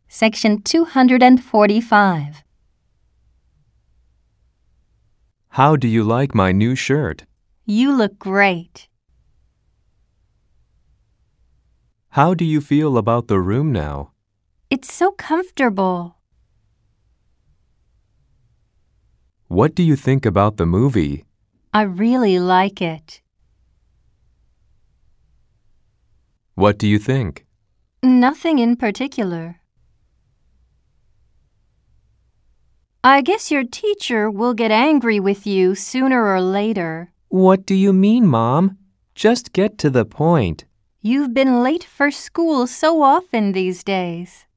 Section 245. How do you like my new shirt? You look great. How do you feel about the room now? It's so comfortable. What do you think about the movie? I really like it. What do you think? Nothing in particular. I guess your teacher will get angry with you sooner or later. What do you mean, Mom? Just get to the point. You've been late for school so often these days.